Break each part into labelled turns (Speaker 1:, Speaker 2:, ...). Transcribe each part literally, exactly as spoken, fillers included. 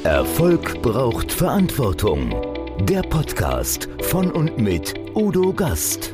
Speaker 1: Erfolg braucht Verantwortung. Der Podcast von und mit Udo Gast.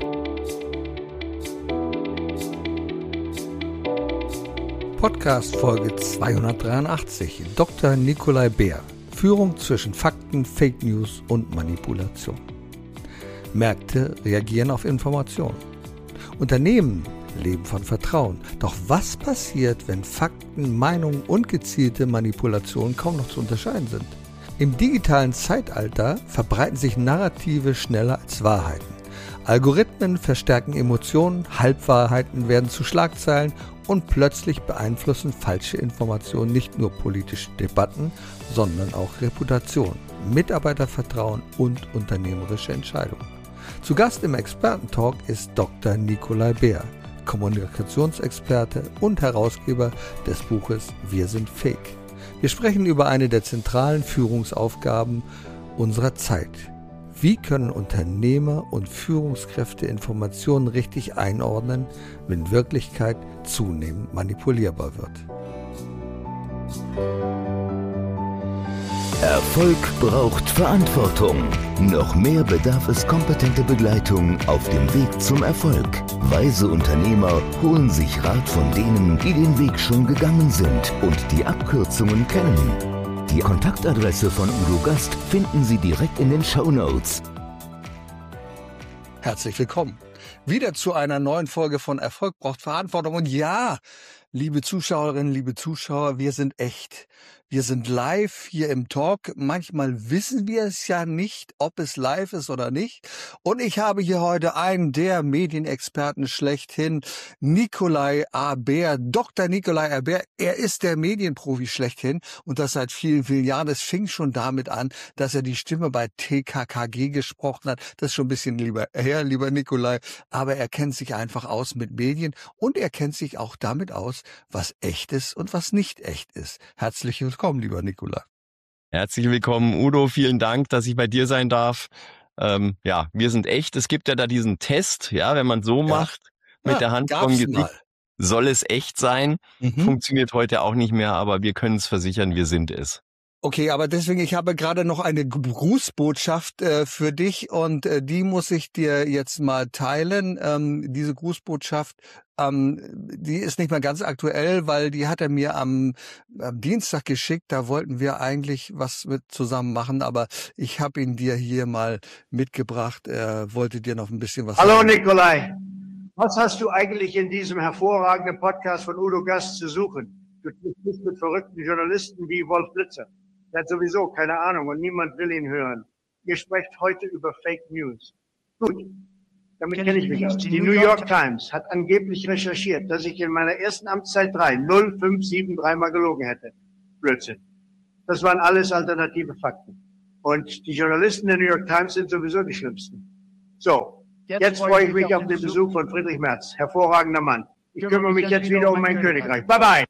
Speaker 2: Podcast Folge zweihundertdreiundachtzig. Doktor Nicolai Beer. Führung zwischen Fakten, Fake News und Manipulation. Märkte reagieren auf Informationen. Unternehmen leben von Vertrauen. Doch was passiert, wenn Fakten, Meinungen und gezielte Manipulationen kaum noch zu unterscheiden sind? Im digitalen Zeitalter verbreiten sich Narrative schneller als Wahrheiten. Algorithmen verstärken Emotionen, Halbwahrheiten werden zu Schlagzeilen und plötzlich beeinflussen falsche Informationen nicht nur politische Debatten, sondern auch Reputation, Mitarbeitervertrauen und unternehmerische Entscheidungen. Zu Gast im Expertentalk ist Doktor Nicolai Beer, Kommunikationsexperte und Herausgeber des Buches Wir sind Fake. Wir sprechen über eine der zentralen Führungsaufgaben unserer Zeit. Wie können Unternehmer und Führungskräfte Informationen richtig einordnen, wenn Wirklichkeit zunehmend manipulierbar wird?
Speaker 1: Erfolg braucht Verantwortung. Noch mehr bedarf es kompetente Begleitung auf dem Weg zum Erfolg. Weise Unternehmer holen sich Rat von denen, die den Weg schon gegangen sind und die Abkürzungen kennen. Die Kontaktadresse von Udo Gast finden Sie direkt in den Shownotes.
Speaker 2: Herzlich willkommen. Wieder zu einer neuen Folge von Erfolg braucht Verantwortung. Und ja, liebe Zuschauerinnen, liebe Zuschauer, wir sind echt. Wir sind live hier im Talk. Manchmal wissen wir es ja nicht, ob es live ist oder nicht. Und ich habe hier heute einen der Medienexperten schlechthin, Nicolai A. Beer, Doktor Nicolai A. Beer. Er ist der Medienprofi schlechthin und das seit vielen, vielen Jahren. Es fing schon damit an, dass er die Stimme bei T K K G gesprochen hat. Das ist schon ein bisschen lieber her, lieber Nicolai. Aber er kennt sich einfach aus mit Medien und er kennt sich auch damit aus, was echt ist und was nicht echt ist. Herzlich willkommen, lieber Nicolai.
Speaker 3: Herzlich willkommen, Udo. Vielen Dank, dass ich bei dir sein darf. Ähm, ja, wir sind echt. Es gibt ja da diesen Test, ja, wenn man so
Speaker 2: Ja.
Speaker 3: macht, mit
Speaker 2: Ja,
Speaker 3: der Hand
Speaker 2: gab's
Speaker 3: vom Gesicht,
Speaker 2: mal.
Speaker 3: soll es echt sein.
Speaker 2: Mhm.
Speaker 3: Funktioniert heute auch nicht mehr, aber wir können es versichern, wir sind es.
Speaker 2: Okay, aber deswegen, ich habe gerade noch eine Grußbotschaft äh, für dich und äh, die muss ich dir jetzt mal teilen. Ähm, diese Grußbotschaft, ähm, die ist nicht mehr ganz aktuell, weil die hat er mir am, am Dienstag geschickt. Da wollten wir eigentlich was mit zusammen machen, aber ich habe ihn dir hier mal mitgebracht. Er wollte dir noch ein bisschen was
Speaker 4: Hallo
Speaker 2: sagen.
Speaker 4: Nicolai, was hast du eigentlich in diesem hervorragenden Podcast von Udo Gast zu suchen? Du bist mit verrückten Journalisten wie Wolf Blitzer. Der hat sowieso keine Ahnung und niemand will ihn hören. Ihr sprecht heute über Fake News. Gut, damit kenne ich mich aus. Die New York Times hat angeblich recherchiert, dass ich in meiner ersten Amtszeit drei, null, fünf, sieben, dreimal gelogen hätte. Blödsinn. Das waren alles alternative Fakten. Und die Journalisten der New York Times sind sowieso die schlimmsten. So, jetzt freue ich mich auf den Besuch von Friedrich Merz. Hervorragender Mann. Ich kümmere mich jetzt wieder um mein Königreich. Bye bye.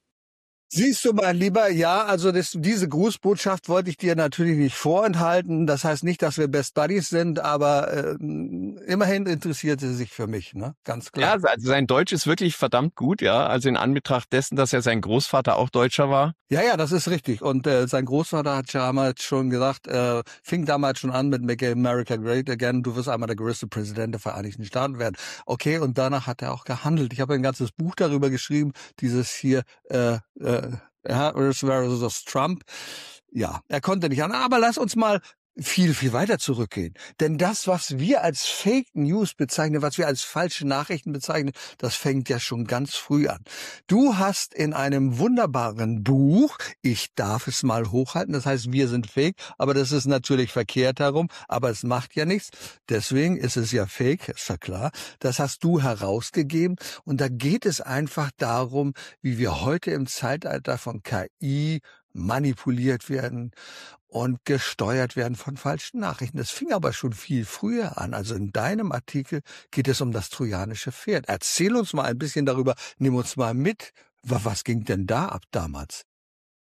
Speaker 2: Siehst du, mein Lieber, ja, also das, diese Grußbotschaft wollte ich dir natürlich nicht vorenthalten. Das heißt nicht, dass wir Best Buddies sind, aber äh, immerhin interessiert sie sich für mich, ne? Ganz klar.
Speaker 3: Ja, also sein Deutsch ist wirklich verdammt gut, ja. Also in Anbetracht dessen, dass ja sein Großvater auch Deutscher war.
Speaker 2: Ja, ja, das ist richtig. Und äh, sein Großvater hat damals schon gesagt, äh, fing damals schon an mit Make America Great Again. Du wirst einmal der größte Präsident der Vereinigten Staaten werden. Okay, und danach hat er auch gehandelt. Ich habe ein ganzes Buch darüber geschrieben, dieses hier, äh, äh, Harris versus Trump. Ja, er konnte nicht an. Aber lass uns mal viel, viel weiter zurückgehen. Denn das, was wir als Fake News bezeichnen, was wir als falsche Nachrichten bezeichnen, das fängt ja schon ganz früh an. Du hast in einem wunderbaren Buch, ich darf es mal hochhalten, das heißt, wir sind fake, aber das ist natürlich verkehrt herum, aber es macht ja nichts. Deswegen ist es ja fake, ist ja klar. Das hast du herausgegeben und da geht es einfach darum, wie wir heute im Zeitalter von K I manipuliert werden und gesteuert werden von falschen Nachrichten. Das fing aber schon viel früher an. Also in deinem Artikel geht es um das trojanische Pferd. Erzähl uns mal ein bisschen darüber, nimm uns mal mit. Was ging denn da ab damals?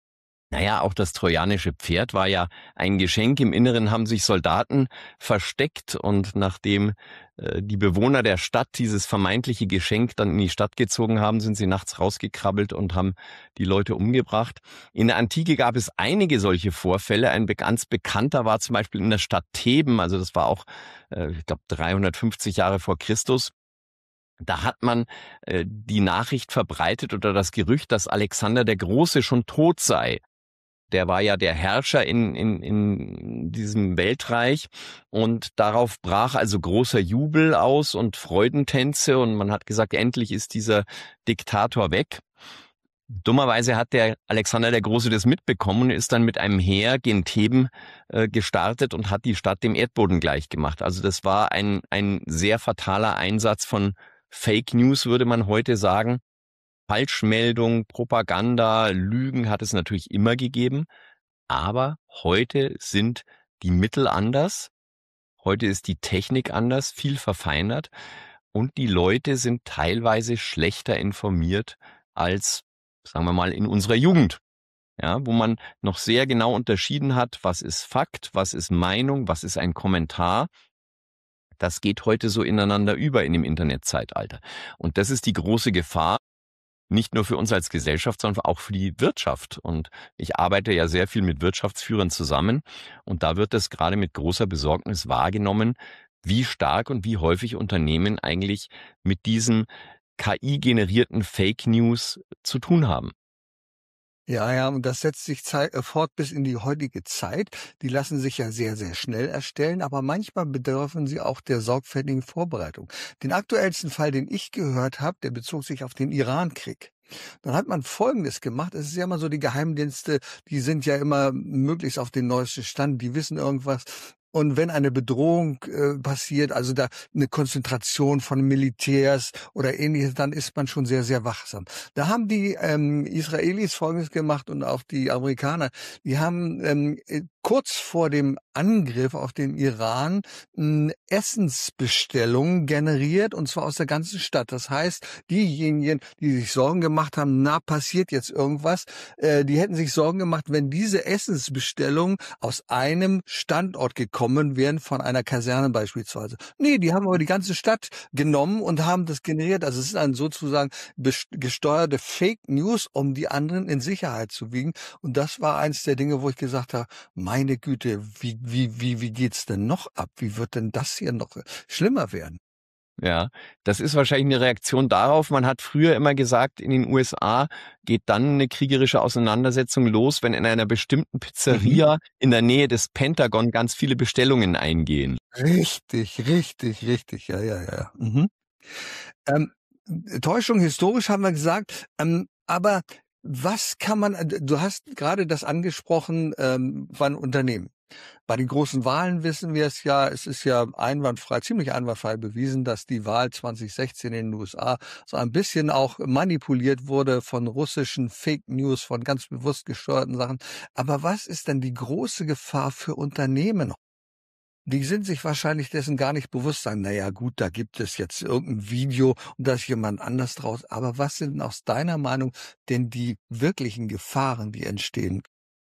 Speaker 3: Naja, auch das trojanische Pferd war ja ein Geschenk. Im Inneren haben sich Soldaten versteckt und nachdem äh, die Bewohner der Stadt dieses vermeintliche Geschenk dann in die Stadt gezogen haben, sind sie nachts rausgekrabbelt und haben die Leute umgebracht. In der Antike gab es einige solche Vorfälle. Ein ganz bekannter war zum Beispiel in der Stadt Theben, also das war auch, äh, ich glaube, dreihundertfünfzig Jahre vor Christus. Da hat man äh, die Nachricht verbreitet oder das Gerücht, dass Alexander der Große schon tot sei. Der war ja der Herrscher in, in, in diesem Weltreich und darauf brach also großer Jubel aus und Freudentänze und man hat gesagt, endlich ist dieser Diktator weg. Dummerweise hat der Alexander der Große das mitbekommen und ist dann mit einem Heer gen Theben äh, gestartet und hat die Stadt dem Erdboden gleichgemacht. Also das war ein, ein sehr fataler Einsatz von Fake News, würde man heute sagen. Falschmeldung, Propaganda, Lügen hat es natürlich immer gegeben, aber heute sind die Mittel anders, heute ist die Technik anders, viel verfeinert und die Leute sind teilweise schlechter informiert als, sagen wir mal, in unserer Jugend, ja, wo man noch sehr genau unterschieden hat, was ist Fakt, was ist Meinung, was ist ein Kommentar. Das geht heute so ineinander über in dem Internetzeitalter und das ist die große Gefahr. Nicht nur für uns als Gesellschaft, sondern auch für die Wirtschaft. Und ich arbeite ja sehr viel mit Wirtschaftsführern zusammen. Und da wird es gerade mit großer Besorgnis wahrgenommen, wie stark und wie häufig Unternehmen eigentlich mit diesen K I-generierten Fake News zu tun haben.
Speaker 2: Ja, ja, und das setzt sich zei- äh, fort bis in die heutige Zeit. Die lassen sich ja sehr, sehr schnell erstellen, aber manchmal bedürfen sie auch der sorgfältigen Vorbereitung. Den aktuellsten Fall, den ich gehört habe, der bezog sich auf den Irankrieg. Dann hat man Folgendes gemacht. Es ist ja immer so, die Geheimdienste, die sind ja immer möglichst auf den neuesten Stand, die wissen irgendwas. Und wenn eine Bedrohung äh, passiert, also da eine Konzentration von Militärs oder ähnliches, dann ist man schon sehr, sehr wachsam. Da haben die ähm, Israelis Folgendes gemacht und auch die Amerikaner. Die haben ähm, kurz vor dem Angriff auf den Iran äh, Essensbestellungen generiert, und zwar aus der ganzen Stadt. Das heißt, diejenigen, die sich Sorgen gemacht haben, na, passiert jetzt irgendwas, äh, die hätten sich Sorgen gemacht, wenn diese Essensbestellungen aus einem Standort gekommen wären, von einer Kaserne beispielsweise. Nee, die haben aber die ganze Stadt genommen und haben das generiert. Also es ist ein sozusagen gesteuerte Fake News, um die anderen in Sicherheit zu wiegen. Und das war eins der Dinge, wo ich gesagt habe, meine Güte, wie, wie, wie, wie geht's denn noch ab? Wie wird denn das hier noch schlimmer werden?
Speaker 3: Ja, das ist wahrscheinlich eine Reaktion darauf. Man hat früher immer gesagt, in den U S A geht dann eine kriegerische Auseinandersetzung los, wenn in einer bestimmten Pizzeria mhm. in der Nähe des Pentagon ganz viele Bestellungen eingehen.
Speaker 2: Richtig, richtig, richtig. Ja, ja, ja. Mhm. Ähm, Täuschung historisch haben wir gesagt, ähm, aber was kann man, du hast gerade das angesprochen, ähm, von Unternehmen. Bei den großen Wahlen wissen wir es ja, es ist ja einwandfrei, ziemlich einwandfrei bewiesen, dass die Wahl zwanzig sechzehn in den U S A so ein bisschen auch manipuliert wurde von russischen Fake News, von ganz bewusst gesteuerten Sachen. Aber was ist denn die große Gefahr für Unternehmen? Die sind sich wahrscheinlich dessen gar nicht bewusst, sagen, naja gut, da gibt es jetzt irgendein Video und da ist jemand anders draus. Aber was sind aus deiner Meinung denn die wirklichen Gefahren, die entstehen?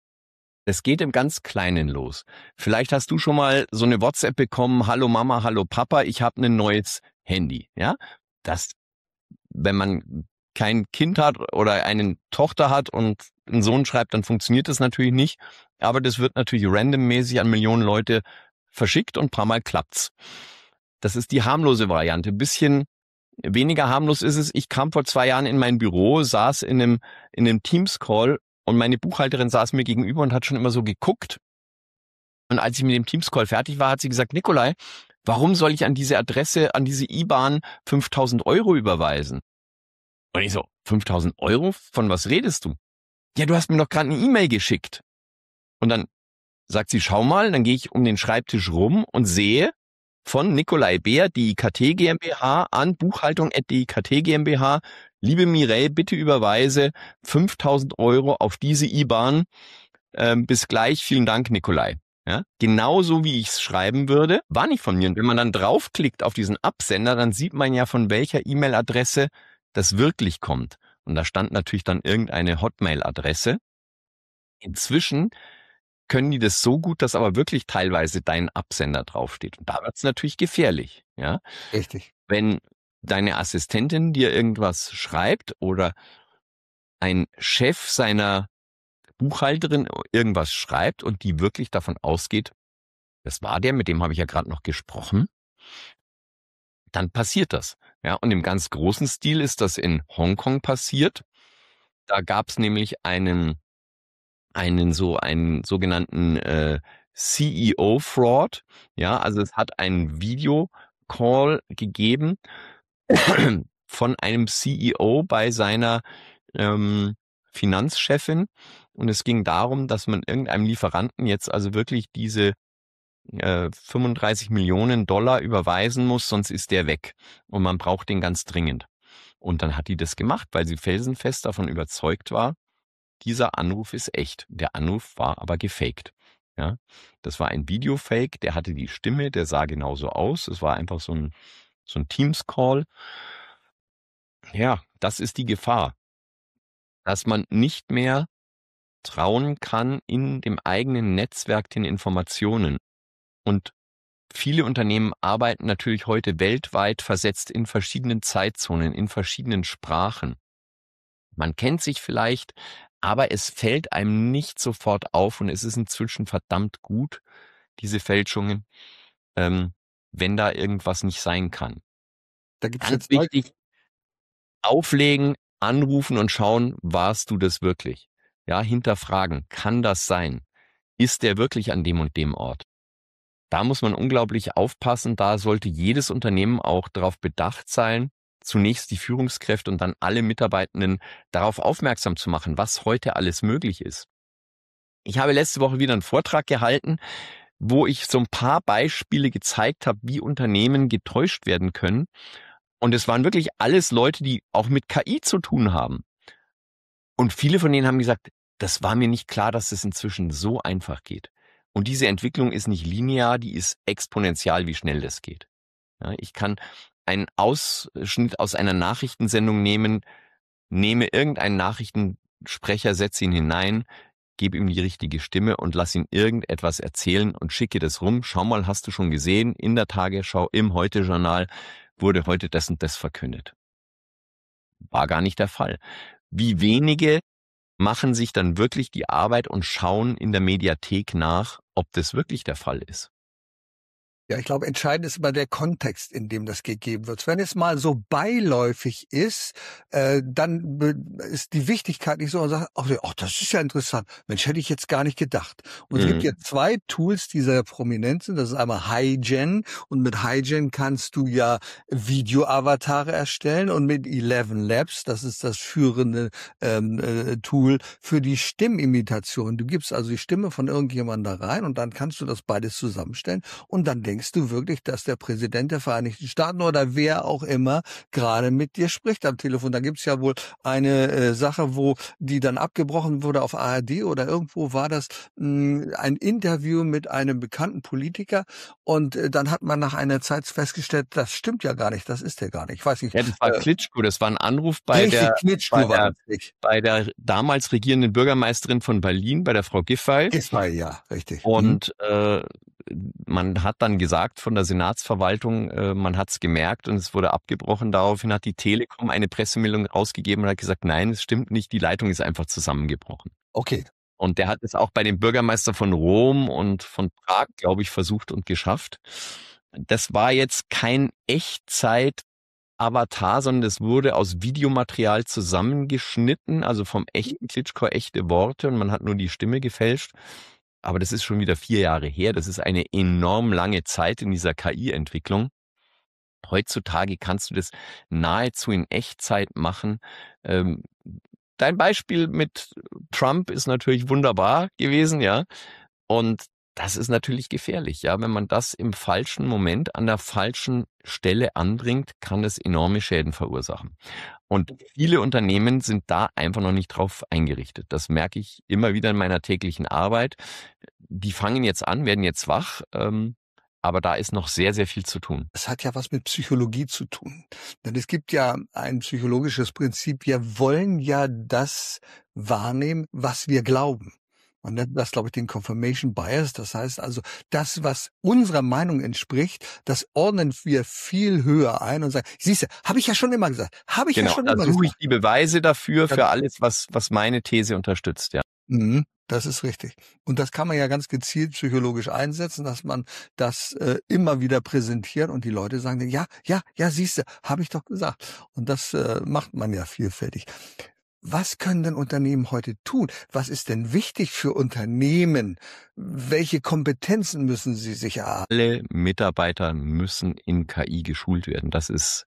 Speaker 3: Es geht im ganz Kleinen los. Vielleicht hast du schon mal so eine WhatsApp bekommen, hallo Mama, hallo Papa, ich habe ein neues Handy. Ja, das, wenn man kein Kind hat oder eine Tochter hat und einen Sohn schreibt, dann funktioniert das natürlich nicht. Aber das wird natürlich randommäßig an Millionen Leute verschickt und ein paar Mal klappt's. Das ist die harmlose Variante. Ein bisschen weniger harmlos ist es. Ich kam vor zwei Jahren in mein Büro, saß in einem, in einem Teams-Call und meine Buchhalterin saß mir gegenüber und hat schon immer so geguckt. Und als ich mit dem Teams-Call fertig war, hat sie gesagt, Nikolai, warum soll ich an diese Adresse, an diese I B A N fünftausend Euro überweisen? Und ich so, fünftausend Euro? Von was redest du? Ja, du hast mir doch gerade eine E-Mail geschickt. Und dann sagt sie, schau mal, dann gehe ich um den Schreibtisch rum und sehe von Nikolai Beer, D I K T GmbH, an Buchhaltung at D I K T GmbH. Liebe Mireille, bitte überweise fünftausend Euro auf diese I B A N. Ähm, bis gleich, vielen Dank, Nikolai. Ja, genauso wie ich es schreiben würde, war nicht von mir. Und wenn man dann draufklickt auf diesen Absender, dann sieht man ja, von welcher E-Mail-Adresse das wirklich kommt. Und da stand natürlich dann irgendeine Hotmail-Adresse. Inzwischen können die das so gut, dass aber wirklich teilweise dein Absender draufsteht. Und da wird's natürlich gefährlich, ja.
Speaker 2: Richtig.
Speaker 3: Wenn deine Assistentin dir irgendwas schreibt oder ein Chef seiner Buchhalterin irgendwas schreibt und die wirklich davon ausgeht, das war der, mit dem habe ich ja gerade noch gesprochen, dann passiert das. Ja, und im ganz großen Stil ist das in Hongkong passiert. Da gab es nämlich einen, einen so einen sogenannten äh, C E O-Fraud. Ja, also es hat einen Videocall gegeben von einem C E O bei seiner ähm, Finanzchefin. Und es ging darum, dass man irgendeinem Lieferanten jetzt also wirklich diese äh, fünfunddreißig Millionen Dollar überweisen muss, sonst ist der weg. Und man braucht den ganz dringend. Und dann hat die das gemacht, weil sie felsenfest davon überzeugt war, dieser Anruf ist echt. Der Anruf war aber gefaked. Ja, das war ein Videofake, der hatte die Stimme, der sah genauso aus. Es war einfach so ein, so ein Teams-Call. Ja, das ist die Gefahr, dass man nicht mehr trauen kann in dem eigenen Netzwerk den Informationen. Und viele Unternehmen arbeiten natürlich heute weltweit versetzt in verschiedenen Zeitzonen, in verschiedenen Sprachen. Man kennt sich vielleicht, aber es fällt einem nicht sofort auf und es ist inzwischen verdammt gut, diese Fälschungen, ähm, wenn da irgendwas nicht sein kann.
Speaker 2: Da gibt's
Speaker 3: Ganz
Speaker 2: jetzt neu-
Speaker 3: wichtig, auflegen, anrufen und schauen, warst du das wirklich? Ja, hinterfragen, kann das sein? Ist der wirklich an dem und dem Ort? Da muss man unglaublich aufpassen, da sollte jedes Unternehmen auch darauf bedacht sein, zunächst die Führungskräfte und dann alle Mitarbeitenden darauf aufmerksam zu machen, was heute alles möglich ist. Ich habe letzte Woche wieder einen Vortrag gehalten, wo ich so ein paar Beispiele gezeigt habe, wie Unternehmen getäuscht werden können. Und es waren wirklich alles Leute, die auch mit K I zu tun haben. Und viele von denen haben gesagt, das war mir nicht klar, dass es inzwischen so einfach geht. Und diese Entwicklung ist nicht linear, die ist exponentiell, wie schnell das geht. Ja, ich kann einen Ausschnitt aus einer Nachrichtensendung nehmen, nehme irgendeinen Nachrichtensprecher, setze ihn hinein, gebe ihm die richtige Stimme und lass ihn irgendetwas erzählen und schicke das rum. Schau mal, hast du schon gesehen, in der Tagesschau, im Heute-Journal wurde heute das und das verkündet. War gar nicht der Fall. Wie wenige machen sich dann wirklich die Arbeit und schauen in der Mediathek nach, ob das wirklich der Fall ist.
Speaker 2: Ja, ich glaube, entscheidend ist immer der Kontext, in dem das gegeben wird. Wenn es mal so beiläufig ist, äh, dann be- ist die Wichtigkeit nicht so, und sagt, ach, ach, das ist ja interessant. Mensch, hätte ich jetzt gar nicht gedacht. Und es
Speaker 3: Mhm.
Speaker 2: gibt ja zwei Tools, die sehr prominent sind. Das ist einmal HiGen. Und mit HiGen kannst du ja Video-Avatare erstellen. Und mit Eleven Labs, das ist das führende ähm, äh, Tool für die Stimmimitation. Du gibst also die Stimme von irgendjemandem da rein und dann kannst du das beides zusammenstellen. Und dann denkst du wirklich, dass der Präsident der Vereinigten Staaten oder wer auch immer gerade mit dir spricht am Telefon. Da gibt's ja wohl eine äh, Sache, wo die dann abgebrochen wurde auf A R D oder irgendwo war das mh, ein Interview mit einem bekannten Politiker und äh, dann hat man nach einer Zeit festgestellt, das stimmt ja gar nicht, das ist der gar nicht. Ich weiß nicht.
Speaker 3: Ja, das war
Speaker 2: äh,
Speaker 3: Klitschko, das war ein Anruf bei
Speaker 2: richtig,
Speaker 3: der,
Speaker 2: Knitschko
Speaker 3: bei
Speaker 2: war
Speaker 3: der,
Speaker 2: das nicht.
Speaker 3: bei der damals regierenden Bürgermeisterin von Berlin, bei der Frau Giffey.
Speaker 2: Ismail, ja, richtig. Mhm.
Speaker 3: Und äh, man hat dann gesagt von der Senatsverwaltung, äh, man hat es gemerkt und es wurde abgebrochen. Daraufhin hat die Telekom eine Pressemeldung rausgegeben und hat gesagt, nein, es stimmt nicht, die Leitung ist einfach zusammengebrochen.
Speaker 2: Okay.
Speaker 3: Und der hat es auch bei dem Bürgermeister von Rom und von Prag, glaube ich, versucht und geschafft. Das war jetzt kein Echtzeit-Avatar, sondern das wurde aus Videomaterial zusammengeschnitten, also vom echten Klitschko echte Worte und man hat nur die Stimme gefälscht. Aber das ist schon wieder vier Jahre her. Das ist eine enorm lange Zeit in dieser K I-Entwicklung. Heutzutage kannst du das nahezu in Echtzeit machen. Ähm, dein Beispiel mit Trump ist natürlich wunderbar gewesen, ja. Und das ist natürlich gefährlich, ja. Wenn man das im falschen Moment an der falschen Stelle anbringt, kann das enorme Schäden verursachen. Und viele Unternehmen sind da einfach noch nicht drauf eingerichtet. Das merke ich immer wieder in meiner täglichen Arbeit. Die fangen jetzt an, werden jetzt wach, ähm, aber da ist noch sehr, sehr viel zu tun.
Speaker 2: Es hat ja was mit Psychologie zu tun. Denn es gibt ja ein psychologisches Prinzip. Wir wollen ja das wahrnehmen, was wir glauben. Man nennt das, glaube ich, den Confirmation Bias. Das heißt also, das, was unserer Meinung entspricht, das ordnen wir viel höher ein und sagen, siehst du, habe ich ja schon immer gesagt, habe ich
Speaker 3: genau,
Speaker 2: ja schon
Speaker 3: da
Speaker 2: immer
Speaker 3: suche
Speaker 2: gesagt.
Speaker 3: ich die Beweise dafür,
Speaker 2: Ja.
Speaker 3: für alles, was, was meine These unterstützt, ja.
Speaker 2: Mhm, das ist richtig. Und das kann man ja ganz gezielt psychologisch einsetzen, dass man das äh, immer wieder präsentiert und die Leute sagen, ja, ja, ja, siehst du, habe ich doch gesagt. Und das äh, macht man ja vielfältig. Was können denn Unternehmen heute tun? Was ist denn wichtig für Unternehmen? Welche Kompetenzen müssen sie sich erarbeiten?
Speaker 3: Alle Mitarbeiter müssen in K I geschult werden. Das ist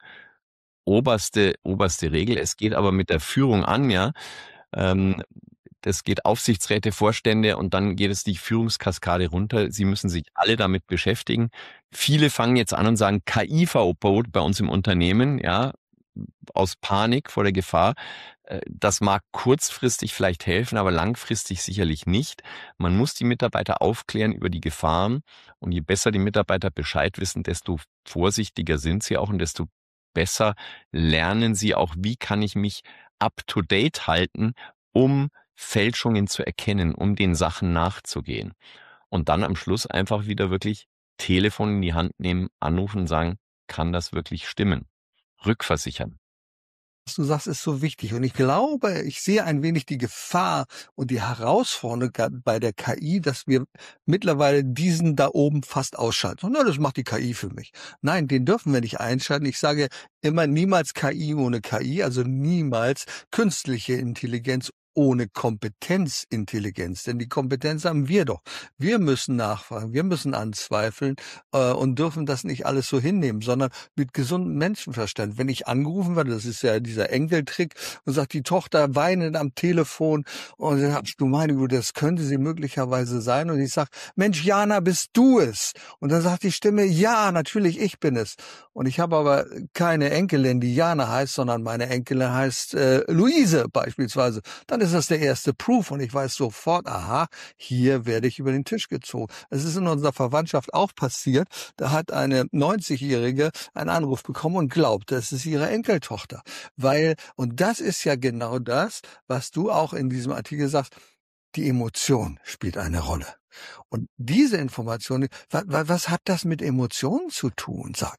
Speaker 3: oberste, oberste Regel. Es geht aber mit der Führung an, ja. Ähm, das geht Aufsichtsräte, Vorstände und dann geht es die Führungskaskade runter. Sie müssen sich alle damit beschäftigen. Viele fangen jetzt an und sagen K I-Verbot bei uns im Unternehmen, ja, aus Panik vor der Gefahr. Das mag kurzfristig vielleicht helfen, aber langfristig sicherlich nicht. Man muss die Mitarbeiter aufklären über die Gefahren und je besser die Mitarbeiter Bescheid wissen, desto vorsichtiger sind sie auch und desto besser lernen sie auch, wie kann ich mich up-to-date halten, um Fälschungen zu erkennen, um den Sachen nachzugehen. Und dann am Schluss einfach wieder wirklich Telefon in die Hand nehmen, anrufen und sagen, kann das wirklich stimmen? Rückversichern.
Speaker 2: Was du sagst, ist so wichtig. Und ich glaube, ich sehe ein wenig die Gefahr und die Herausforderung bei der K I, dass wir mittlerweile diesen da oben fast ausschalten. Na, das macht die K I für mich. Nein, den dürfen wir nicht einschalten. Ich sage immer niemals K I ohne K I, also niemals künstliche Intelligenz ohne Kompetenzintelligenz. Denn die Kompetenz haben wir doch. Wir müssen nachfragen, wir müssen anzweifeln äh, und dürfen das nicht alles so hinnehmen, sondern mit gesundem Menschenverstand. Wenn ich angerufen werde, das ist ja dieser Enkeltrick, und sagt die Tochter weinend am Telefon und dann sagst du, meine Güte, das könnte sie möglicherweise sein. Und ich sage, Mensch, Jana, bist du es? Und dann sagt die Stimme, ja, natürlich, ich bin es. Und ich habe aber keine Enkelin, die Jana heißt, sondern meine Enkelin heißt äh, Luise beispielsweise. Dann ist das der erste Proof und ich weiß sofort, aha, hier werde ich über den Tisch gezogen. Es ist in unserer Verwandtschaft auch passiert. Da hat eine neunzigjährige einen Anruf bekommen und glaubte, es ist ihre Enkeltochter. Weil, und das ist ja genau das, was du auch in diesem Artikel sagst, die Emotion spielt eine Rolle. Und diese Information, was, was hat das mit Emotionen zu tun, sag?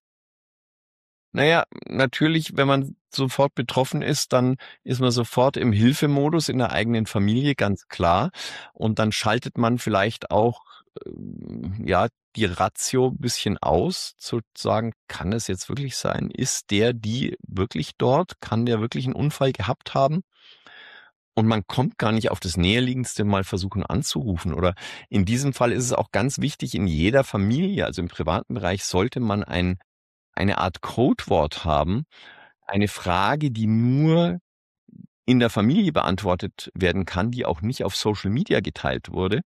Speaker 3: Naja, natürlich, wenn man sofort betroffen ist, dann ist man sofort im Hilfemodus in der eigenen Familie, ganz klar. Und dann schaltet man vielleicht auch, ja, die Ratio ein bisschen aus, zu sagen, kann das jetzt wirklich sein? Ist der, die wirklich dort? Kann der wirklich einen Unfall gehabt haben? Und man kommt gar nicht auf das Näherliegendste mal versuchen anzurufen. Oder in diesem Fall ist es auch ganz wichtig, in jeder Familie, also im privaten Bereich, sollte man ein eine Art Codewort haben, eine Frage, die nur in der Familie beantwortet werden kann, die auch nicht auf Social Media geteilt wurde.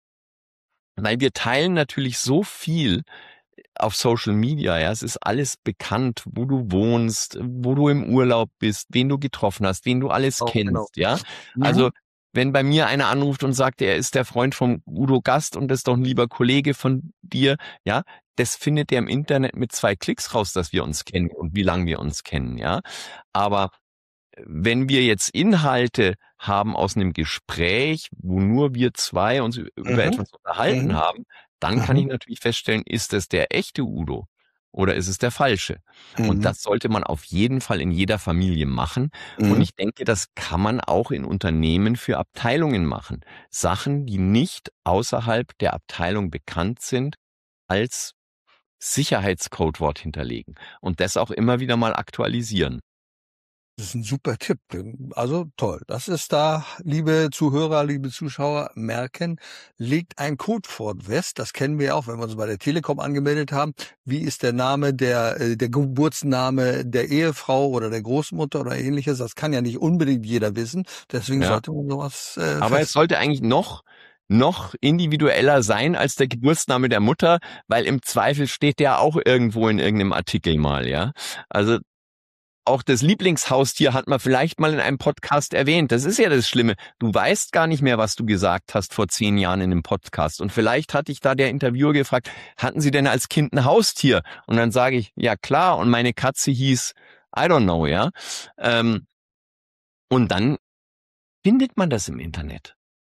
Speaker 3: Weil wir teilen natürlich so viel auf Social Media, ja, es ist alles bekannt, wo du wohnst, wo du im Urlaub bist, wen du getroffen hast, wen du alles
Speaker 2: Oh,
Speaker 3: kennst,
Speaker 2: genau.
Speaker 3: ja.
Speaker 2: Mhm.
Speaker 3: Also wenn bei mir einer anruft und sagt, er ist der Freund von Udo Gast und ist doch ein lieber Kollege von dir, ja, das findet er im Internet mit zwei Klicks raus, dass wir uns kennen und wie lange wir uns kennen, ja. Aber wenn wir jetzt Inhalte haben aus einem Gespräch, wo nur wir zwei uns über
Speaker 2: Mhm.
Speaker 3: etwas unterhalten
Speaker 2: Mhm.
Speaker 3: haben, dann
Speaker 2: Mhm.
Speaker 3: kann ich natürlich feststellen, ist es der echte Udo oder ist es der falsche?
Speaker 2: Mhm.
Speaker 3: Und das sollte man auf jeden Fall in jeder Familie machen.
Speaker 2: Mhm.
Speaker 3: Und ich denke, das kann man auch in Unternehmen für Abteilungen machen. Sachen, die nicht außerhalb der Abteilung bekannt sind, als Sicherheitscodewort hinterlegen und das auch immer wieder mal aktualisieren.
Speaker 2: Das ist ein super Tipp. Also toll. Das ist da, liebe Zuhörer, liebe Zuschauer, merken, legt ein Codewort fest. Das kennen wir auch, wenn wir uns bei der Telekom angemeldet haben. Wie ist der Name, der, der Geburtsname der Ehefrau oder der Großmutter oder ähnliches? Das kann ja nicht unbedingt jeder wissen. Deswegen
Speaker 3: Ja.
Speaker 2: sollte man sowas äh,
Speaker 3: Aber es sollte eigentlich noch noch individueller sein als der Geburtsname der Mutter, weil im Zweifel steht der auch irgendwo in irgendeinem Artikel mal, ja. Also auch das Lieblingshaustier hat man vielleicht mal in einem Podcast erwähnt. Das ist ja das Schlimme. Du weißt gar nicht mehr, was du gesagt hast vor zehn Jahren in einem Podcast. Und vielleicht hat dich da der Interviewer gefragt, hatten Sie denn als Kind ein Haustier? Und dann sage ich, ja klar. Und meine Katze hieß, I don't know, ja. Ähm, und dann findet man das im Internet.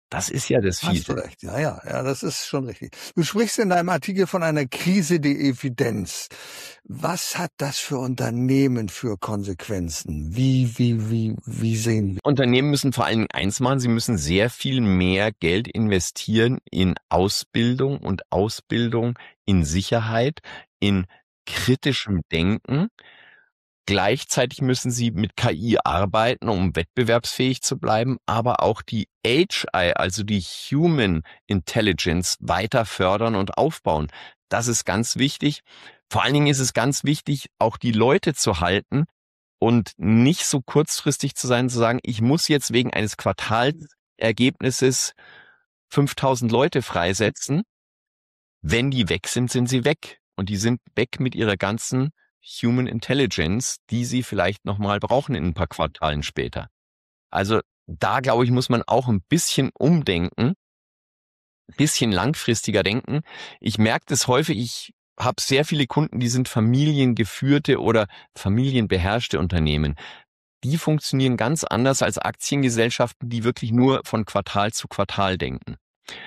Speaker 3: Das ist ja das
Speaker 2: Hast du
Speaker 3: Fiese.
Speaker 2: recht, ja, ja, ja, das ist schon richtig. Du sprichst in deinem Artikel von einer Krise der Evidenz. Was hat das für Unternehmen für Konsequenzen? Wie, wie, wie, wie sehen wir?
Speaker 3: Unternehmen müssen vor allen Dingen eins machen, sie müssen sehr viel mehr Geld investieren in Ausbildung und Ausbildung in Sicherheit, in kritischem Denken. Gleichzeitig müssen sie mit K I arbeiten, um wettbewerbsfähig zu bleiben, aber auch die H I, also die Human Intelligence, weiter fördern und aufbauen. Das ist ganz wichtig. Vor allen Dingen ist es ganz wichtig, auch die Leute zu halten und nicht so kurzfristig zu sein, zu sagen, ich muss jetzt wegen eines Quartalsergebnisses fünftausend Leute freisetzen. Wenn die weg sind, sind sie weg. Und die sind weg mit ihrer ganzen Human Intelligence, die sie vielleicht nochmal brauchen in ein paar Quartalen später. Also da, glaube ich, muss man auch ein bisschen umdenken, ein bisschen langfristiger denken. Ich merke das häufig, ich habe sehr viele Kunden, die sind familiengeführte oder familienbeherrschte Unternehmen. Die funktionieren ganz anders als Aktiengesellschaften, die wirklich nur von Quartal zu Quartal denken.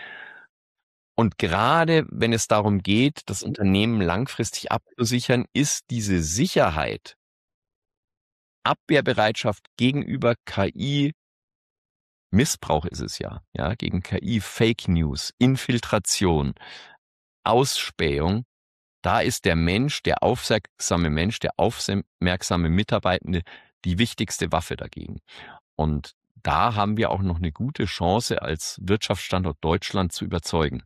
Speaker 3: Und gerade wenn es darum geht, das Unternehmen langfristig abzusichern, ist diese Sicherheit, Abwehrbereitschaft gegenüber K I, Missbrauch ist es ja, ja, gegen K I, Fake News, Infiltration, Ausspähung, da ist der Mensch, der aufmerksame Mensch, der aufmerksame Mitarbeitende die wichtigste Waffe dagegen. Und da haben wir auch noch eine gute Chance, als Wirtschaftsstandort Deutschland zu überzeugen.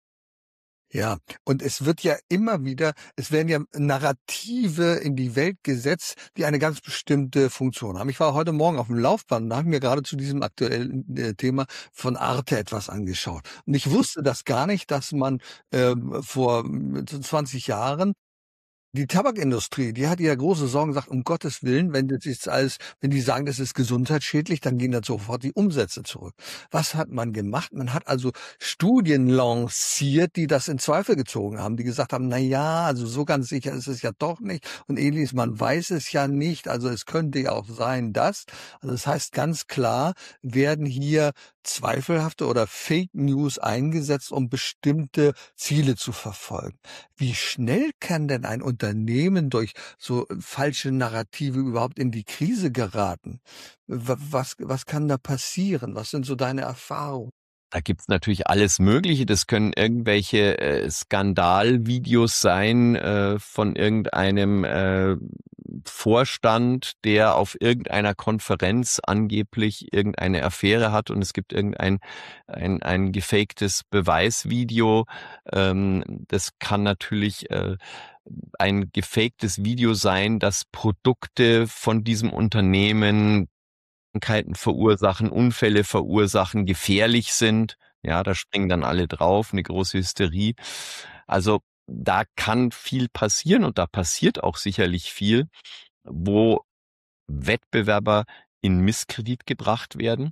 Speaker 2: Ja, und es wird ja immer wieder, es werden ja Narrative in die Welt gesetzt, die eine ganz bestimmte Funktion haben. Ich war heute Morgen auf dem Laufband, da habe ich mir gerade zu diesem aktuellen äh, Thema von Arte etwas angeschaut. Und ich wusste das gar nicht, dass man äh, vor zwanzig Jahren die Tabakindustrie, die hat ja große Sorgen, sagt, um Gottes Willen, wenn das jetzt alles, wenn die sagen, das ist gesundheitsschädlich, dann gehen da sofort die Umsätze zurück. Was hat man gemacht? Man hat also Studien lanciert, die das in Zweifel gezogen haben, die gesagt haben, na ja, also so ganz sicher ist es ja doch nicht. Und ähnliches, man weiß es ja nicht. Also es könnte ja auch sein, dass. Also das heißt ganz klar, werden hier zweifelhafte oder Fake News eingesetzt, um bestimmte Ziele zu verfolgen. Wie schnell kann denn ein Unternehmen durch so falsche Narrative überhaupt in die Krise geraten? Was, was kann da passieren? Was sind so deine Erfahrungen?
Speaker 3: Da gibt's natürlich alles Mögliche. Das können irgendwelche äh, Skandalvideos sein äh, von irgendeinem äh, Vorstand, der auf irgendeiner Konferenz angeblich irgendeine Affäre hat und es gibt irgendein ein, ein gefaktes Beweisvideo. Ähm, das kann natürlich äh, ein gefaktes Video sein, dass Produkte von diesem Unternehmen Krankheiten verursachen, Unfälle verursachen, gefährlich sind. Ja, da springen dann alle drauf, eine große Hysterie. Also da kann viel passieren und da passiert auch sicherlich viel, wo Wettbewerber in Misskredit gebracht werden.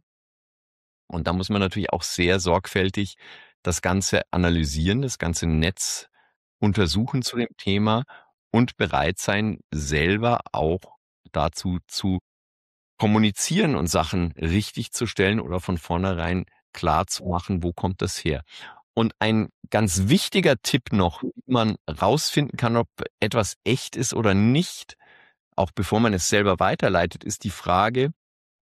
Speaker 3: Und da muss man natürlich auch sehr sorgfältig das Ganze analysieren, das ganze Netz untersuchen zu dem Thema und bereit sein, selber auch dazu zu kommunizieren und Sachen richtig zu stellen oder von vornherein klar zu machen, wo kommt das her. Und ein ganz wichtiger Tipp noch, wie man rausfinden kann, ob etwas echt ist oder nicht, auch bevor man es selber weiterleitet, ist die Frage,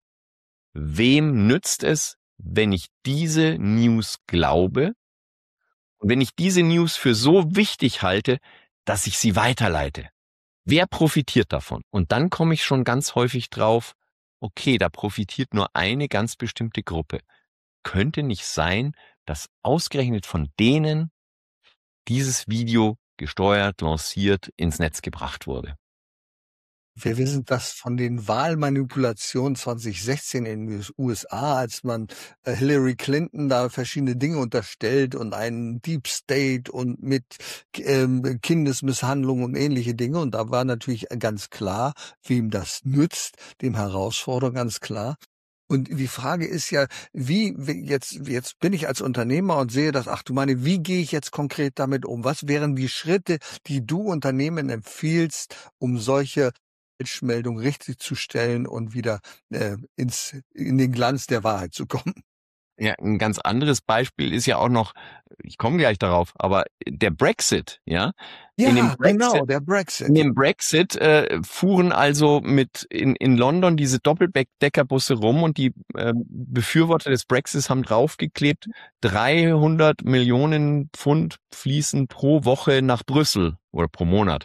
Speaker 3: wem nützt es, wenn ich diese News glaube und wenn ich diese News für so wichtig halte, dass ich sie weiterleite? Wer profitiert davon? Und dann komme ich schon ganz häufig drauf, okay, da profitiert nur eine ganz bestimmte Gruppe. Könnte nicht sein, dass ausgerechnet von denen dieses Video gesteuert, lanciert, ins Netz gebracht wurde.
Speaker 2: Wir wissen das von den Wahlmanipulationen zwanzig sechzehn in den U S A, als man Hillary Clinton da verschiedene Dinge unterstellt und einen Deep State und mit ähm, Kindesmisshandlung und ähnliche Dinge. Und da war natürlich ganz klar, wem das nützt, dem Herausforderer ganz klar. Und die Frage ist ja, wie, wie jetzt, jetzt bin ich als Unternehmer und sehe das, ach du meine, wie gehe ich jetzt konkret damit um? Was wären die Schritte, die du Unternehmen empfiehlst, um solche Falschmeldung richtig zu stellen und wieder äh, ins in den Glanz der Wahrheit zu kommen?
Speaker 3: Ja, ein ganz anderes Beispiel ist ja auch noch, ich komme gleich darauf, aber der Brexit, ja.
Speaker 2: Ja,
Speaker 3: in dem Brexit,
Speaker 2: genau, der Brexit.
Speaker 3: In dem Brexit äh, fuhren also mit in, in London diese Doppeldeckerbusse rum und die äh, Befürworter des Brexits haben draufgeklebt, dreihundert Millionen Pfund fließen pro Woche nach Brüssel oder pro Monat.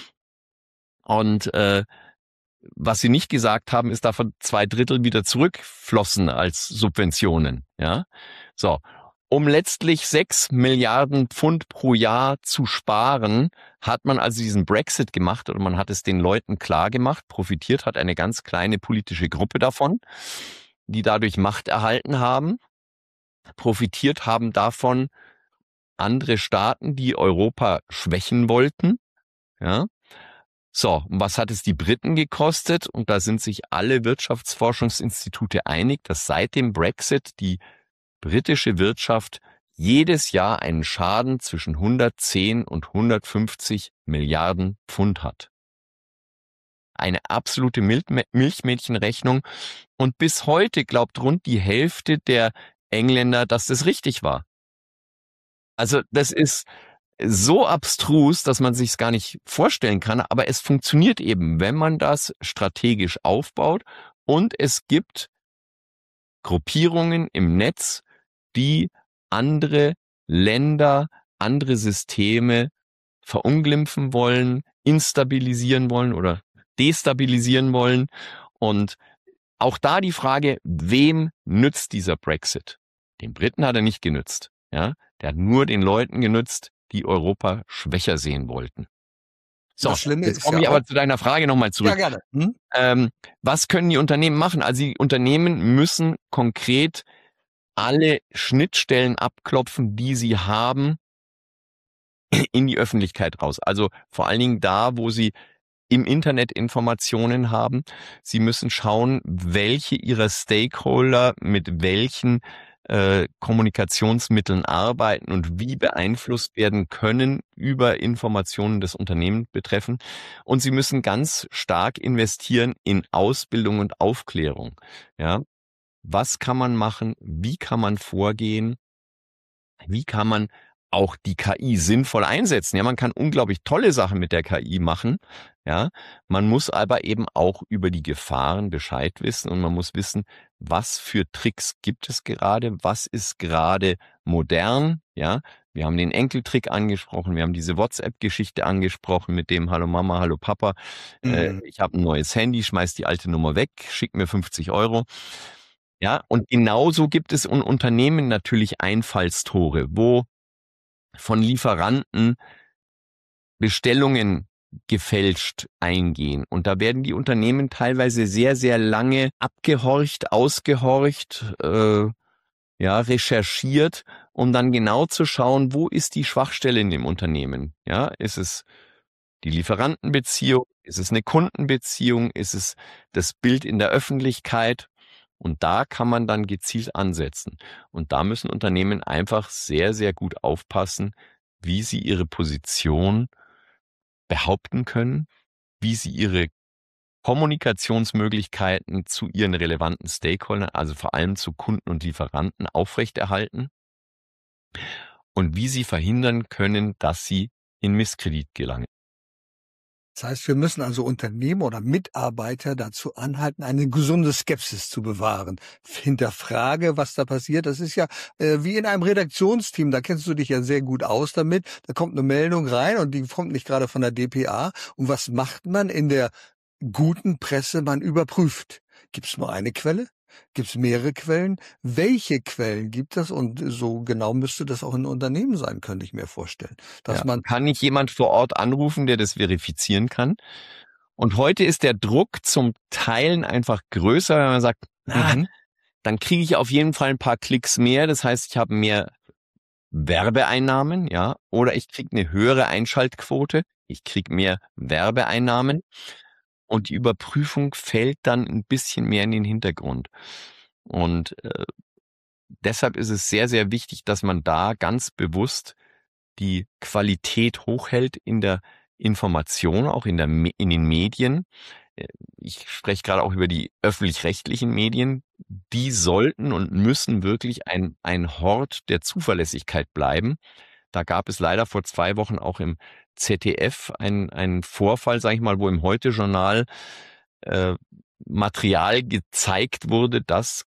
Speaker 3: Und äh, was sie nicht gesagt haben, ist, davon zwei Drittel wieder zurückflossen als Subventionen. Ja, so. Um letztlich sechs Milliarden Pfund pro Jahr zu sparen, hat man also diesen Brexit gemacht oder man hat es den Leuten klar gemacht. Profitiert hat eine ganz kleine politische Gruppe davon, die dadurch Macht erhalten haben. Profitiert haben davon andere Staaten, die Europa schwächen wollten. Ja. So, und was hat es die Briten gekostet? Und da sind sich alle Wirtschaftsforschungsinstitute einig, dass seit dem Brexit die britische Wirtschaft jedes Jahr einen Schaden zwischen hundertzehn und hundertfünfzig Milliarden Pfund hat. Eine absolute Milchmädchenrechnung. Und bis heute glaubt rund die Hälfte der Engländer, dass das richtig war. Also das ist so abstrus, dass man sich es gar nicht vorstellen kann, aber es funktioniert eben, wenn man das strategisch aufbaut und es gibt Gruppierungen im Netz, die andere Länder, andere Systeme verunglimpfen wollen, instabilisieren wollen oder destabilisieren wollen. Und auch da die Frage, wem nützt dieser Brexit? Den Briten hat er nicht genützt. Ja, der hat nur den Leuten genützt, die Europa schwächer sehen wollten. So,
Speaker 2: Das Schlimme
Speaker 3: jetzt
Speaker 2: ist
Speaker 3: komme
Speaker 2: ja
Speaker 3: ich aber
Speaker 2: auch-
Speaker 3: zu deiner Frage nochmal zurück.
Speaker 2: Ja, gerne. Hm?
Speaker 3: Ähm, was können die Unternehmen machen? Also die Unternehmen müssen konkret alle Schnittstellen abklopfen, die sie haben, in die Öffentlichkeit raus. Also vor allen Dingen da, wo sie im Internet Informationen haben. Sie müssen schauen, welche ihrer Stakeholder mit welchen äh, Kommunikationsmitteln arbeiten und wie beeinflusst werden können über Informationen des Unternehmens betreffen. Und sie müssen ganz stark investieren in Ausbildung und Aufklärung. Ja, was kann man machen? Wie kann man vorgehen? Wie kann man auch die K I sinnvoll einsetzen? Ja, man kann unglaublich tolle Sachen mit der K I machen. Ja, man muss aber eben auch über die Gefahren Bescheid wissen und man muss wissen, was für Tricks gibt es gerade? Was ist gerade modern? Ja, wir haben den Enkeltrick angesprochen. Wir haben diese WhatsApp-Geschichte angesprochen mit dem Hallo Mama, Hallo Papa. Äh,
Speaker 2: Mhm.
Speaker 3: ich habe ein neues Handy, schmeiß die alte Nummer weg, schick mir fünfzig Euro. Ja, und genauso gibt es in Unternehmen natürlich Einfallstore, wo von Lieferanten Bestellungen gefälscht eingehen. Und da werden die Unternehmen teilweise sehr, sehr lange abgehorcht, ausgehorcht, äh, ja, recherchiert, um dann genau zu schauen, wo ist die Schwachstelle in dem Unternehmen? Ja, ist es die Lieferantenbeziehung? Ist es eine Kundenbeziehung? Ist es das Bild in der Öffentlichkeit? Und da kann man dann gezielt ansetzen. Und da müssen Unternehmen einfach sehr, sehr gut aufpassen, wie sie ihre Position behaupten können, wie sie ihre Kommunikationsmöglichkeiten zu ihren relevanten Stakeholdern, also vor allem zu Kunden und Lieferanten, aufrechterhalten und wie sie verhindern können, dass sie in Misskredit gelangen.
Speaker 2: Das heißt, wir müssen also Unternehmen oder Mitarbeiter dazu anhalten, eine gesunde Skepsis zu bewahren. Hinterfrage, was da passiert. Das ist ja äh, wie in einem Redaktionsteam. Da kennst du dich ja sehr gut aus damit. Da kommt eine Meldung rein und die kommt nicht gerade von der D P A. Und was macht man in der guten Presse? Man überprüft. Gibt es nur eine Quelle? Gibt es mehrere Quellen? Welche Quellen gibt es? Und so genau müsste das auch in Unternehmen sein, könnte ich mir vorstellen. Dass
Speaker 3: Ja,
Speaker 2: man
Speaker 3: kann nicht jemand vor Ort anrufen, der das verifizieren kann? Und heute ist der Druck zum Teilen einfach größer, wenn man sagt, na,
Speaker 2: Mhm.
Speaker 3: dann kriege ich auf jeden Fall ein paar Klicks mehr. Das heißt, ich habe mehr Werbeeinnahmen, ja, oder ich kriege eine höhere Einschaltquote. Ich kriege mehr Werbeeinnahmen. Und die Überprüfung fällt dann ein bisschen mehr in den Hintergrund. Und äh, deshalb ist es sehr, sehr wichtig, dass man da ganz bewusst die Qualität hochhält in der Information, auch in, der, in den Medien. ich spreche gerade auch über die öffentlich-rechtlichen Medien, die sollten und müssen wirklich ein, ein Hort der Zuverlässigkeit bleiben. Da gab es leider vor zwei Wochen auch im Z D F einen, einen Vorfall, sage ich mal, wo im Heute-Journal äh, Material gezeigt wurde, das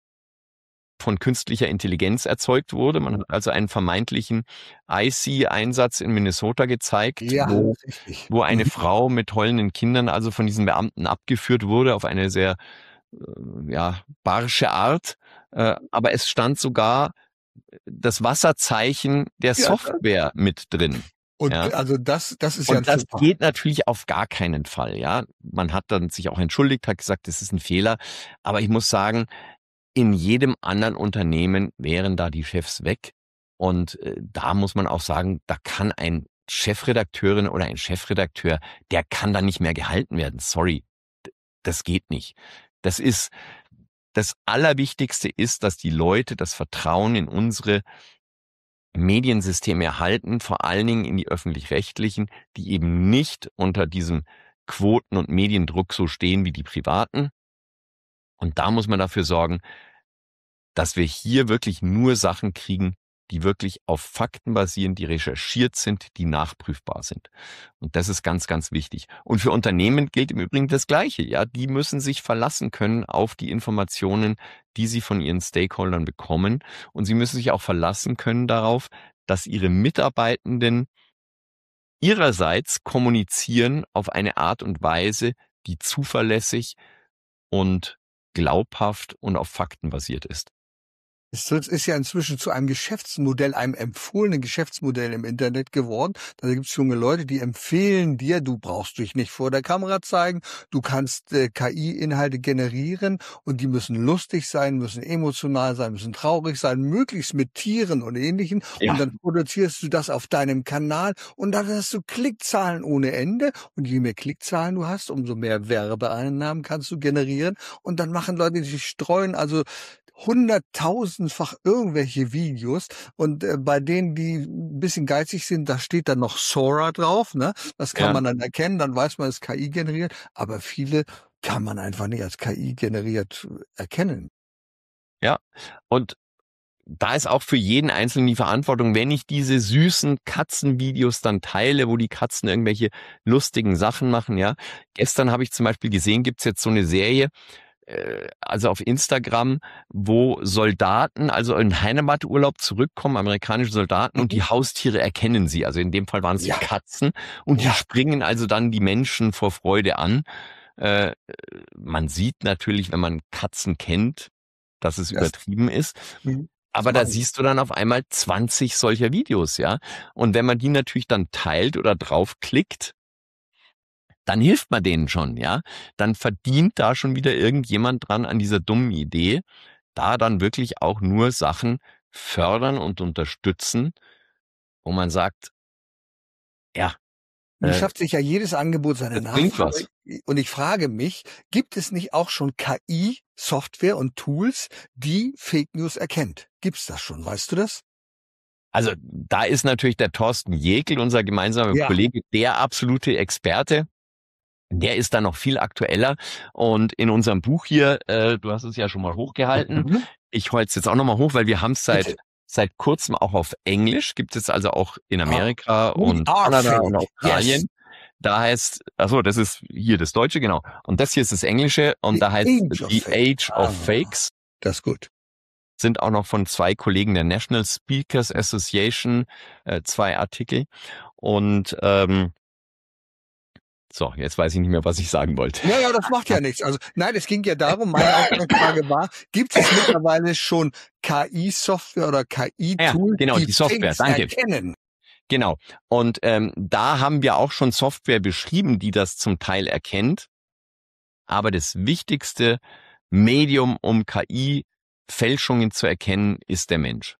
Speaker 3: von künstlicher Intelligenz erzeugt wurde. Man hat also einen vermeintlichen I C-Einsatz in Minnesota gezeigt,
Speaker 2: Ja,
Speaker 3: wo,
Speaker 2: richtig.
Speaker 3: wo eine
Speaker 2: Mhm.
Speaker 3: Frau mit heulenden Kindern also von diesen Beamten abgeführt wurde auf eine sehr äh, ja, barsche Art. Äh, aber es stand sogar das Wasserzeichen der
Speaker 2: Ja,
Speaker 3: Software mit drin.
Speaker 2: und
Speaker 3: Ja.
Speaker 2: also das, das ist ja ein
Speaker 3: Und das
Speaker 2: super.
Speaker 3: geht natürlich auf gar keinen Fall, ja. Man hat dann sich auch entschuldigt, hat gesagt, das ist ein Fehler. Aber ich muss sagen, in jedem anderen Unternehmen wären da die Chefs weg. Und äh, da muss man auch sagen, da kann ein Chefredakteurin oder ein Chefredakteur, der kann da nicht mehr gehalten werden. Sorry, D- das geht nicht. Das ist, das Allerwichtigste ist, dass die Leute das Vertrauen in unsere Mediensysteme erhalten, vor allen Dingen in die öffentlich-rechtlichen, die eben nicht unter diesem Quoten- und Mediendruck so stehen wie die privaten. Und da muss man dafür sorgen, dass wir hier wirklich nur Sachen kriegen, die wirklich auf Fakten basieren, die recherchiert sind, die nachprüfbar sind. Und das ist ganz, ganz wichtig. Und für Unternehmen gilt im Übrigen das Gleiche. Ja, die müssen sich verlassen können auf die Informationen, die sie von ihren Stakeholdern bekommen. Und sie müssen sich auch verlassen können darauf, dass ihre Mitarbeitenden ihrerseits kommunizieren auf eine Art und Weise, die zuverlässig und glaubhaft und auf Fakten basiert ist.
Speaker 2: Es ist ja inzwischen zu einem Geschäftsmodell, einem empfohlenen Geschäftsmodell im Internet geworden. Da gibt es junge Leute, die empfehlen dir, du brauchst dich nicht vor der Kamera zeigen, du kannst äh, K I-Inhalte generieren und die müssen lustig sein, müssen emotional sein, müssen traurig sein, möglichst mit Tieren und Ähnlichem.
Speaker 3: Ja.
Speaker 2: Und dann produzierst du das auf deinem Kanal und dann hast du Klickzahlen ohne Ende. Und je mehr Klickzahlen du hast, umso mehr Werbeeinnahmen kannst du generieren. Und dann machen Leute, die streuen also hunderttausendfach irgendwelche Videos und äh, bei denen, die ein bisschen geizig sind, da steht dann noch Sora drauf, ne? Das kann
Speaker 3: Ja.
Speaker 2: man dann erkennen, dann weiß man, es ist K I generiert, aber viele kann man einfach nicht als K I generiert erkennen.
Speaker 3: Ja, und da ist auch für jeden Einzelnen die Verantwortung, wenn ich diese süßen Katzenvideos dann teile, wo die Katzen irgendwelche lustigen Sachen machen, ja. Gestern habe ich zum Beispiel gesehen, gibt's jetzt so eine Serie, also auf Instagram, wo Soldaten, also in Heimaturlaub zurückkommen, amerikanische Soldaten,
Speaker 2: Mhm.
Speaker 3: und die Haustiere erkennen sie. Also in dem Fall waren es
Speaker 2: Ja.
Speaker 3: Katzen, und
Speaker 2: Ja.
Speaker 3: die springen also dann die Menschen vor Freude an. Äh, man sieht natürlich, wenn man Katzen kennt, dass es
Speaker 2: Das-
Speaker 3: übertrieben ist.
Speaker 2: Mhm.
Speaker 3: Aber
Speaker 2: Das
Speaker 3: da
Speaker 2: weiß ich.
Speaker 3: siehst du dann auf einmal zwanzig solcher Videos, ja. Und wenn man die natürlich dann teilt oder draufklickt, dann hilft man denen schon, ja. Dann verdient da schon wieder irgendjemand dran an dieser dummen Idee, da dann wirklich auch nur Sachen fördern und unterstützen, wo man sagt, ja,
Speaker 2: Nun
Speaker 3: äh,
Speaker 2: schafft sich ja jedes Angebot seine
Speaker 3: das bringt
Speaker 2: Nachfrage. Und ich frage mich, gibt es nicht auch schon K I-Software und Tools, die Fake News erkennt? Gibt's das schon? Weißt du das?
Speaker 3: also da ist natürlich der Thorsten Jäkel, unser gemeinsamer
Speaker 2: Ja.
Speaker 3: Kollege, der absolute Experte. Der ist da noch viel aktueller. Und in unserem Buch hier, äh, du hast es ja schon mal hochgehalten,
Speaker 2: Mhm.
Speaker 3: ich halte es jetzt auch nochmal hoch, weil wir haben es seit
Speaker 2: Bitte.
Speaker 3: seit kurzem auch auf Englisch, gibt es also auch in Amerika
Speaker 2: We
Speaker 3: und
Speaker 2: are
Speaker 3: Kanada
Speaker 2: fake.
Speaker 3: und Australien.
Speaker 2: Yes.
Speaker 3: Da heißt, also das ist hier das Deutsche, genau. Und das hier ist das Englische, und
Speaker 2: The
Speaker 3: da heißt
Speaker 2: Age of
Speaker 3: The
Speaker 2: Fake.
Speaker 3: Age of
Speaker 2: Ah.
Speaker 3: Fakes.
Speaker 2: Das ist gut.
Speaker 3: Sind auch noch von zwei Kollegen der National Speakers Association äh, zwei Artikel. Und ähm, so, jetzt weiß ich nicht mehr, was ich sagen wollte.
Speaker 2: Ja, ja, das macht ja nichts. Also nein, es ging ja darum, meine Ausgangsfrage war, gibt es mittlerweile schon K I-Software oder K I-Tools,
Speaker 3: Ja, genau,
Speaker 2: die,
Speaker 3: die Software,
Speaker 2: Fakes
Speaker 3: danke.
Speaker 2: erkennen?
Speaker 3: Genau. Und ähm, da haben wir auch schon Software beschrieben, die das zum Teil erkennt. Aber das wichtigste Medium, um K I-Fälschungen zu erkennen, ist der Mensch.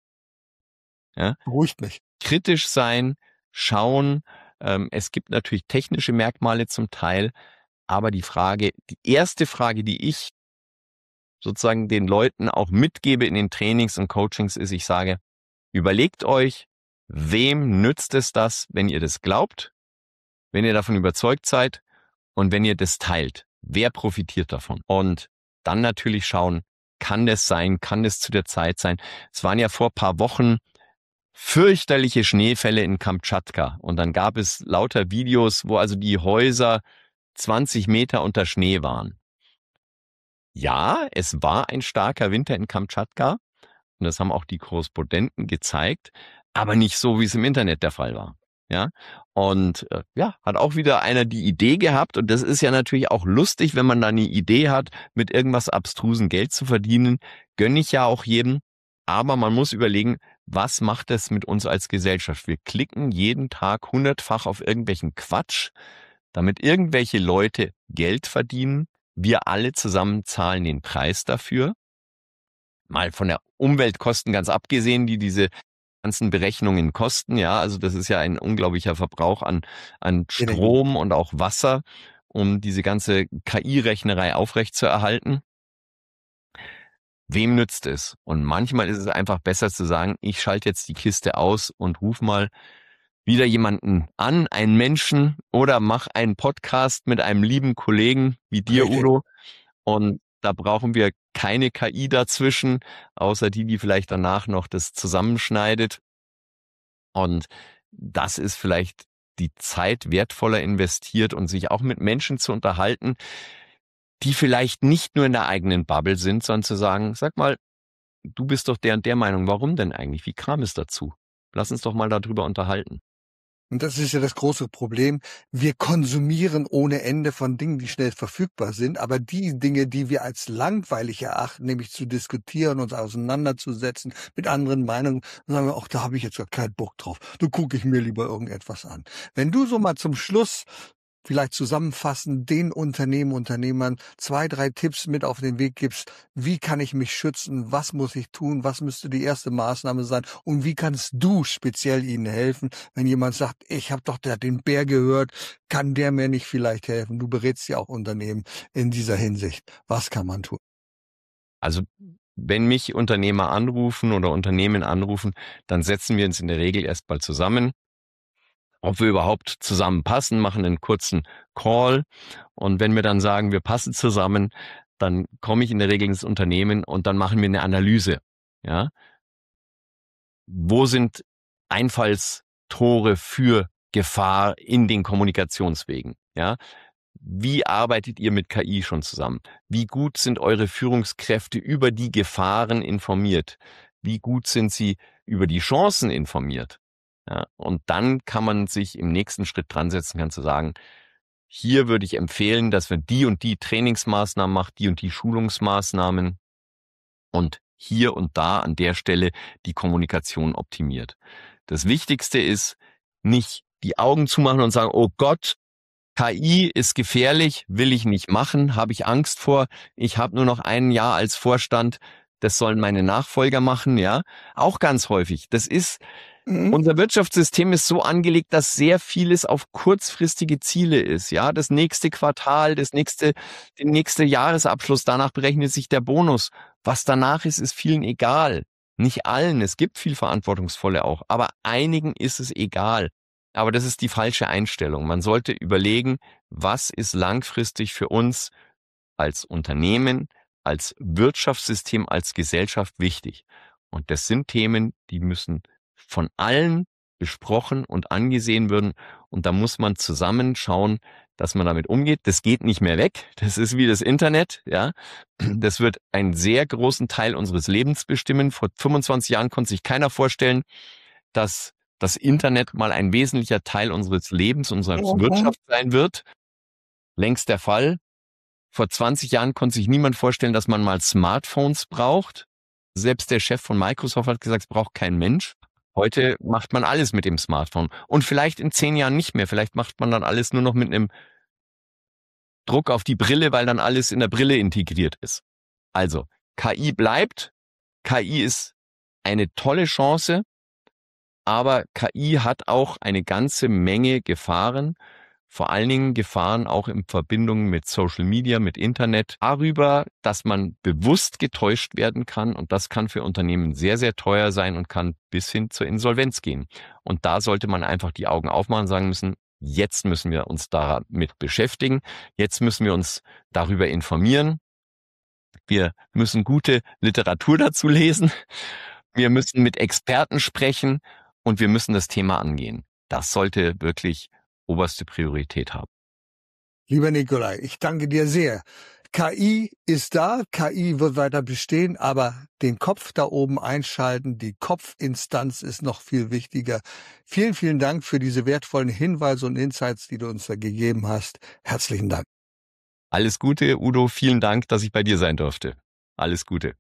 Speaker 3: Ja?
Speaker 2: Beruhigt mich.
Speaker 3: Kritisch sein, schauen. Ähm, es gibt natürlich technische Merkmale zum Teil, aber die Frage, die erste Frage, die ich sozusagen den Leuten auch mitgebe in den Trainings und Coachings, ist, ich sage, überlegt euch, wem nützt es das, wenn ihr das glaubt, wenn ihr davon überzeugt seid, Und wenn ihr das teilt, wer profitiert davon? Und dann natürlich schauen, kann das sein, kann das zu der Zeit sein? Es waren ja vor ein paar Wochen fürchterliche Schneefälle in Kamtschatka. Und dann gab es lauter Videos, wo also die Häuser zwanzig Meter unter Schnee waren. Ja, es war ein starker Winter in Kamtschatka. Und das haben auch die Korrespondenten gezeigt. Aber nicht so, wie es im Internet der Fall war. Ja, und äh, ja, hat auch wieder einer die Idee gehabt, und das ist ja natürlich auch lustig, wenn man da eine Idee hat, mit irgendwas abstrusen Geld zu verdienen, gönne ich ja auch jedem, aber man muss überlegen, was macht das mit uns als Gesellschaft? Wir klicken jeden Tag hundertfach auf irgendwelchen Quatsch, damit irgendwelche Leute Geld verdienen, wir alle zusammen zahlen den Preis dafür, mal von der Umweltkosten ganz abgesehen, die diese ganzen Berechnungen kosten, ja, also das ist ja ein unglaublicher Verbrauch an, an Strom und auch Wasser, um diese ganze K I-Rechnerei aufrechtzuerhalten. Wem nützt es? Und manchmal ist es einfach besser zu sagen, ich schalte jetzt die Kiste aus und ruf mal wieder jemanden an, einen Menschen, oder mach einen Podcast mit einem lieben Kollegen wie dir, Udo, und da brauchen wir keine K I dazwischen, außer die, die vielleicht danach noch das zusammenschneidet. Und das ist vielleicht die Zeit wertvoller investiert und sich auch mit Menschen zu unterhalten, die vielleicht nicht nur in der eigenen Bubble sind, sondern zu sagen, sag mal, du bist doch der und der Meinung, warum denn eigentlich? Wie kam es dazu? Lass uns doch mal darüber unterhalten.
Speaker 2: Und das ist ja das große Problem. Wir konsumieren ohne Ende von Dingen, die schnell verfügbar sind. Aber die Dinge, die wir als langweilig erachten, nämlich zu diskutieren, uns auseinanderzusetzen mit anderen Meinungen, sagen wir, ach, da habe ich jetzt gar keinen Bock drauf. Da gucke ich mir lieber irgendetwas an. Wenn du so mal zum Schluss vielleicht zusammenfassen, den Unternehmen, Unternehmern zwei, drei Tipps mit auf den Weg gibst, wie kann ich mich schützen, was muss ich tun, was müsste die erste Maßnahme sein und wie kannst du speziell ihnen helfen, wenn jemand sagt, ich habe doch der, den Bär gehört, kann der mir nicht vielleicht helfen? Du berätst ja auch Unternehmen in dieser Hinsicht. Was kann man tun?
Speaker 3: Also wenn mich Unternehmer anrufen oder Unternehmen anrufen, dann setzen wir uns in der Regel erst mal zusammen, ob wir überhaupt zusammenpassen, machen einen kurzen Call, und wenn wir dann sagen, wir passen zusammen, dann komme ich in der Regel ins Unternehmen und dann machen wir eine Analyse. Ja, wo sind Einfallstore für Gefahr in den Kommunikationswegen? Ja, wie arbeitet ihr mit K I schon zusammen? Wie gut sind eure Führungskräfte über die Gefahren informiert? Wie gut sind sie über die Chancen informiert? Ja, und dann kann man sich im nächsten Schritt dran setzen, kann zu sagen, hier würde ich empfehlen, dass wir die und die Trainingsmaßnahmen machen, die und die Schulungsmaßnahmen, und hier und da an der Stelle die Kommunikation optimiert. Das Wichtigste ist, nicht die Augen zumachen und sagen, oh Gott, K I ist gefährlich, will ich nicht machen, habe ich Angst vor, ich habe nur noch ein Jahr als Vorstand, das sollen meine Nachfolger machen, ja, auch ganz häufig. Das ist, mhm. Unser Wirtschaftssystem ist so angelegt, dass sehr vieles auf kurzfristige Ziele ist, ja, das nächste Quartal, das nächste, der nächste Jahresabschluss, danach berechnet sich der Bonus. Was danach ist, ist vielen egal. Nicht allen, es gibt viel Verantwortungsvolle auch, aber einigen ist es egal. Aber das ist die falsche Einstellung. Man sollte überlegen, was ist langfristig für uns als Unternehmen, als Wirtschaftssystem, als Gesellschaft wichtig. Und das sind Themen, die müssen von allen besprochen und angesehen werden. Und da muss man zusammen schauen, dass man damit umgeht. Das geht nicht mehr weg. Das ist wie das Internet, ja. Das wird einen sehr großen Teil unseres Lebens bestimmen. Vor fünfundzwanzig Jahren konnte sich keiner vorstellen, dass das Internet mal ein wesentlicher Teil unseres Lebens, unserer okay. Wirtschaft sein wird. Längst der Fall. Vor zwanzig Jahren konnte sich niemand vorstellen, dass man mal Smartphones braucht. Selbst der Chef von Microsoft hat gesagt, es braucht kein Mensch. Heute macht man alles mit dem Smartphone. Und vielleicht in zehn Jahren nicht mehr. Vielleicht macht man dann alles nur noch mit einem Druck auf die Brille, weil dann alles in der Brille integriert ist. Also, K I bleibt. K I ist eine tolle Chance, aber K I hat auch eine ganze Menge Gefahren. Vor allen Dingen Gefahren auch in Verbindung mit Social Media, mit Internet, darüber, dass man bewusst getäuscht werden kann, und das kann für Unternehmen sehr, sehr teuer sein und kann bis hin zur Insolvenz gehen. Und da sollte man einfach die Augen aufmachen und sagen müssen, Jetzt müssen wir uns damit beschäftigen. Jetzt müssen wir uns darüber informieren. Wir müssen gute Literatur dazu lesen. Wir müssen mit Experten sprechen und wir müssen das Thema angehen. Das sollte wirklich oberste Priorität haben.
Speaker 2: Lieber Nikolai, ich danke dir sehr. K I ist da, K I wird weiter bestehen, aber den Kopf da oben einschalten, die Kopfinstanz ist noch viel wichtiger. Vielen, vielen Dank für diese wertvollen Hinweise und Insights, die du uns da gegeben hast. Herzlichen Dank.
Speaker 3: Alles Gute, Udo. Vielen Dank, dass ich bei dir sein durfte. Alles Gute.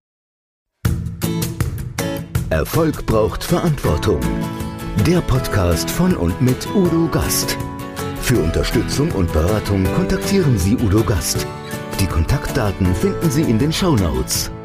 Speaker 1: Erfolg braucht Verantwortung. Der Podcast von und mit Udo Gast. Für Unterstützung und Beratung kontaktieren Sie Udo Gast. Die Kontaktdaten finden Sie in den Shownotes.